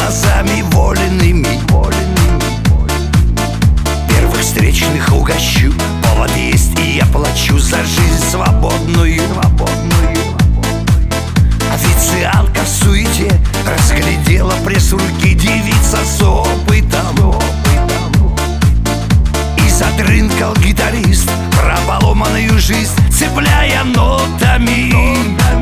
глазами воленными. Первых встречных угощу, повод есть, и я плачу за жизнь свободную. Официантка в суете разглядела пресс-руки, девица с опытом. И задрынкал гитарист про поломанную жизнь, цепляя нотами.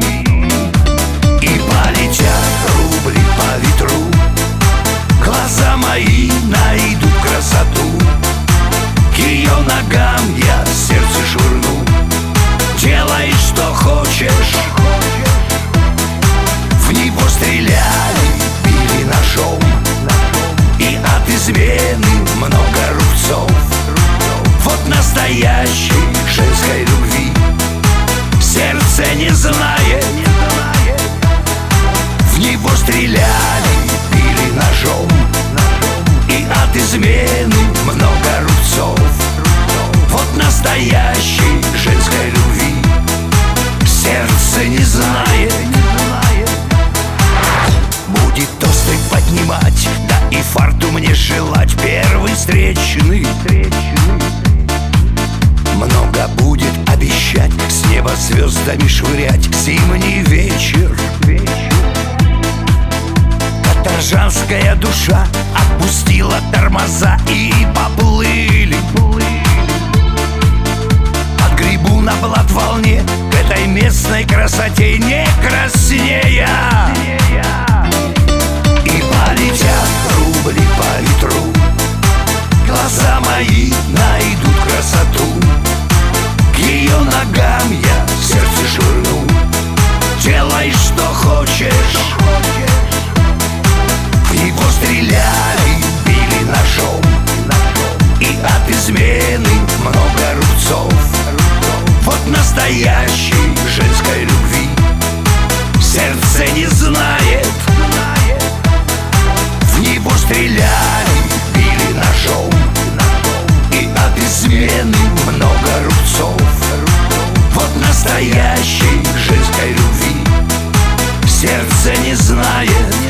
И полетят рубли по ветру, глаза мои найдут красоту. К ее ногам я сердце швырну. Делай, что хочешь. В него стреляли, били ножом, и от измены много рубцов. Вот настоящей женской любви сердце не знает. В него стреляли, били ножом, и от измены много рубцов. Вот настоящей женской любви сердце не знает. Будет тосты поднимать, да и фарту мне желать. Первый встречный много будет обещать, с неба звездами швырять. Зимний вечер, каторжанская душа отпустила тормоза, и поплыли. Отгребу на плот-волне к этой местной красоте не краснея. И полетят рубли по ветру, глаза мои найдут красоту. К ее ногам я сердце швырну. Делай, что хочешь. В него стреляли, били ножом, и от измены много рубцов. Вот настоящей женской любви сердце не знает. В него стреляли, били ножом, и от измены много рубцов. Вот настоящей женской любви сердце не знает.